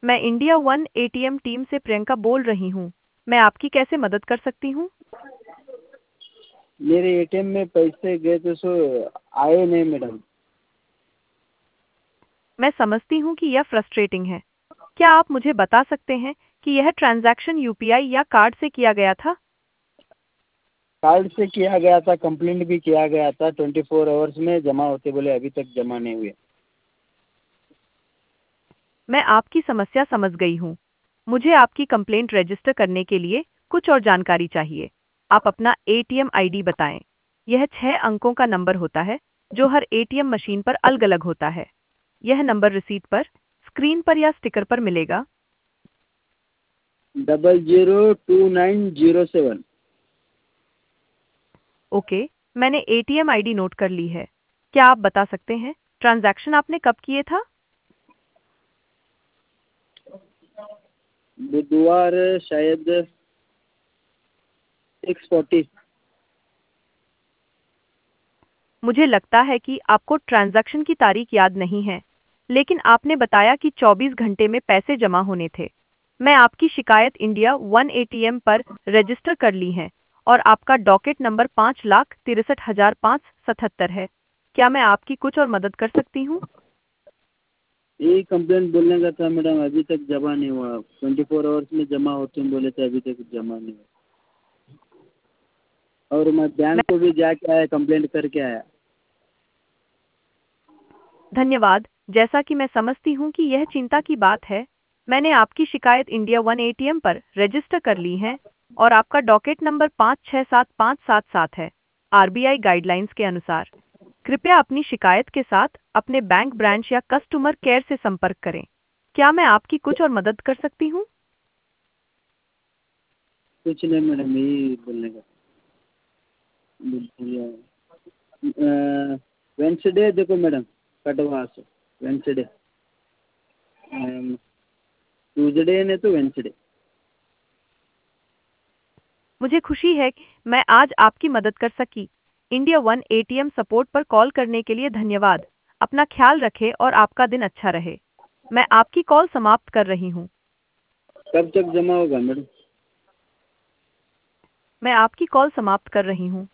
मैं India one ATM team से प्रियंका बोल रही हूँ। मैं आपकी कैसे मदद कर सकती हूँ? मेरे एटीएम में पैसे गए थे सो आए नहीं मैडम। मैं समझती हूँ कि यह फ्रस्ट्रेटिंग है। क्या आप मुझे बता सकते हैं कि यह ट्रांजैक्शन यूपीआई या कार्ड से किया गया था? कार्ड से किया गया था, कंप्लेंट भी किया गया था, 24 आवर्स में जमा होते बोले, अभी तक जमा नहीं हुए। मैं आपकी समस्या समझ गई हूँ। मुझे आपकी कंप्लेंट रजिस्टर करने के लिए कुछ और जानकारी चाहिए। आप अपना एटीएम आईडी बताएं। यह 6 अंकों का नंबर होता है जो हर एटीएम मशीन पर अलग-अलग होता है। यह नंबर रिसीट पर, स्क्रीन पर या स्टिकर पर मिलेगा। 002907। ओके, मैंने एटीएम आईडी नोट कर ली है। क्या आप बता सकते हैं ट्रांजैक्शन आपने कब किए था? बुधवार शायद 6:40। मुझे लगता है कि आपको ट्रांजैक्शन की तारीख याद नहीं है, लेकिन आपने बताया कि 24 घंटे में पैसे जमा होने थे। मैं आपकी शिकायत इंडिया वन एटीएम पर रजिस्टर कर ली है और आपका डॉकेट नंबर 5,63,577 है। क्या मैं आपकी कुछ और मदद कर सकती हूँ? यही कंप्लेंट बोलने का था मैडम, अभी तक जमा नहीं हुआ। 24 आवर्स में जमा होते हैं बोले थे, अभी तक जमा नहीं हुआ। और मैं मैं बैंक को भी जाके आया, कंप्लेंट करके आया। धन्यवाद। जैसा कि मैं समझती हूँ कि यह चिंता की बात है, मैंने आपकी शिकायत इंडिया वन एटीएम पर रजिस्टर कर ली है और आपका डॉकेट नंबर 567,577 है। आरबीआई गाइडलाइंस के अनुसार कृपया अपनी शिकायत के साथ अपने बैंक ब्रांच या कस्टमर केयर से संपर्क करें। क्या मैं आपकी कुछ और मदद कर सकती हूँ? कुछ नहीं मैडम, यही बोलने का। वेंसडे देखो मैडम, कटवा से वेंसडे, ट्यूजडे नहीं तो वेंसडे। मुझे खुशी है कि मैं आज आपकी मदद कर सकी। इंडिया वन एटीएम सपोर्ट पर कॉल करने के लिए धन्यवाद। अपना ख्याल रखें और आपका दिन अच्छा रहे। मैं आपकी कॉल समाप्त कर रही हूँ। कब तक जमा होगा मैडम? मैं आपकी कॉल समाप्त कर रही हूँ।